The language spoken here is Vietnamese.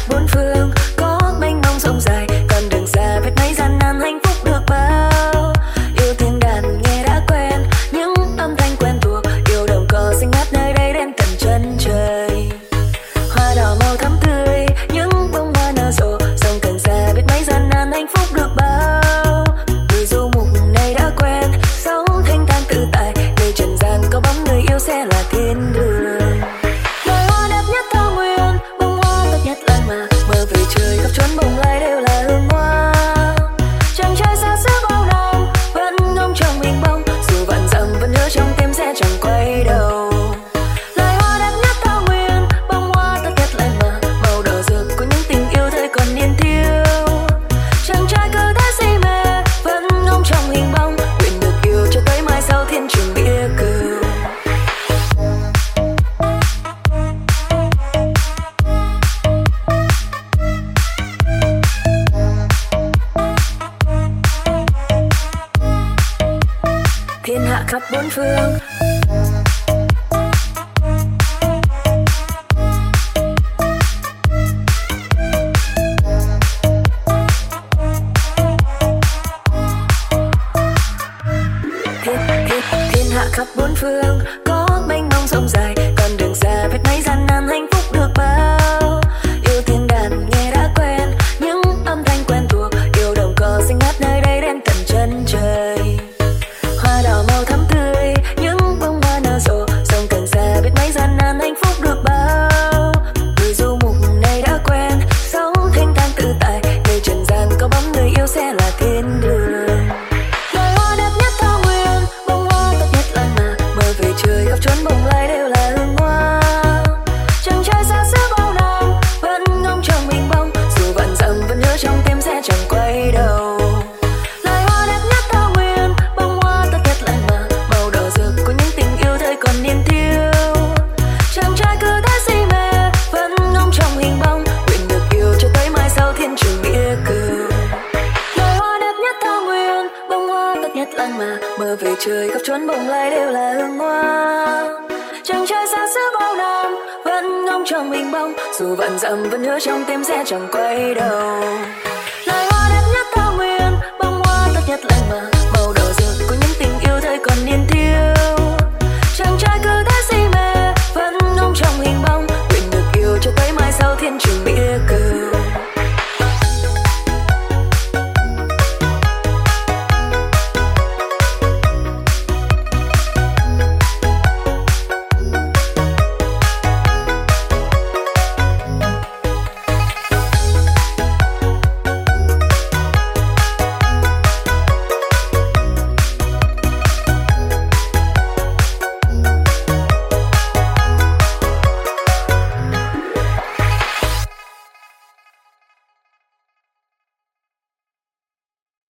bốn phương, có mênh mông sông dài, con đường xa biết mấy gian nan hạnh phúc được bao. Yêu tiếng đàn nghe đã quen, những âm thanh quen thuộc, yêu đồng cỏ xinh ngát nơi đây đến tận chân trời. Hoa đỏ màu thắm tươi, những bông hoa nở rộ, sông cần xa biết mấy gian nan hạnh phúc được bao. Người du mục này đã quen, sống thanh thang tự tại, nơi trần gian có bóng người yêu sẽ là thiên đường. Loài hoa đẹp nhất thảo nguyên, bông hoa tốt nhất làng mà, mơ về trời khắp chốn bồng lai đều là hương hoa. Chàng trai xa xứ bao năm vẫn ngóng trong mình bóng, dù vạn dặm vẫn nhớ trong tim sẽ chẳng quay đầu. Loài hoa đẹp nhất thảo nguyên, bông hoa tốt nhất làng mà, màu đỏ rực của những tình yêu thời còn niên thiếu. Chàng trai cứ thế si mê vẫn ngóng trong hình bóng, nguyện được yêu cho tới mai sau thiên trường bia cừu. Thiên hạ khắp bốn phương, thiên hạ khắp bốn phương, có mênh mông sông dài, con đường xa biết mấy gian nan hạnh phúc được bao. Yêu tiếng đàn nghe đã quen, những âm thanh quen thuộc, yêu đồng cỏ xinh ngát nơi đây đến tận chân trời. Hoa đỏ màu thắm tươi, những bông hoa nở rộ, sông cần xa biết mấy gian nan hạnh phúc được bao. Người du mục này đã quen, sống thanh thang tự tại, nơi trần gian có bóng người yêu sẽ là thiên đường. Loài hoa đẹp nhất thảo nguyên, bông hoa tốt nhất làng mà, mơ về trời khắp chốn bồng lai đều là hương hoa. Chàng trai xa xứ bao năm vẫn ngóng trong mình bóng, dù vạn dặm vẫn nhớ trong tim sẽ chẳng quay đầu. Loài hoa đẹp nhất thảo nguyên, bông hoa tốt nhất làng mà, màu đỏ rực của những tình yêu thời còn niên thiếu. Chàng trai cứ thế si mê vẫn ngóng trong hình bóng, nguyện được yêu cho tới mai sau thiên trường bia cừu. Loài hoa đẹp nhất thảo nguyên, bông hoa tốt nhất làng mà, mơ về trời khắp chốn bồng lai đều là hương hoa. Chàng trai xa xứ bao năm vẫn ngóng trong mình bóng, dù vạn dặm vẫn nhớ trong tim sẽ chẳng quay đầu. Loài hoa đẹp nhất thảo nguyên, bông hoa tốt nhất làng mà,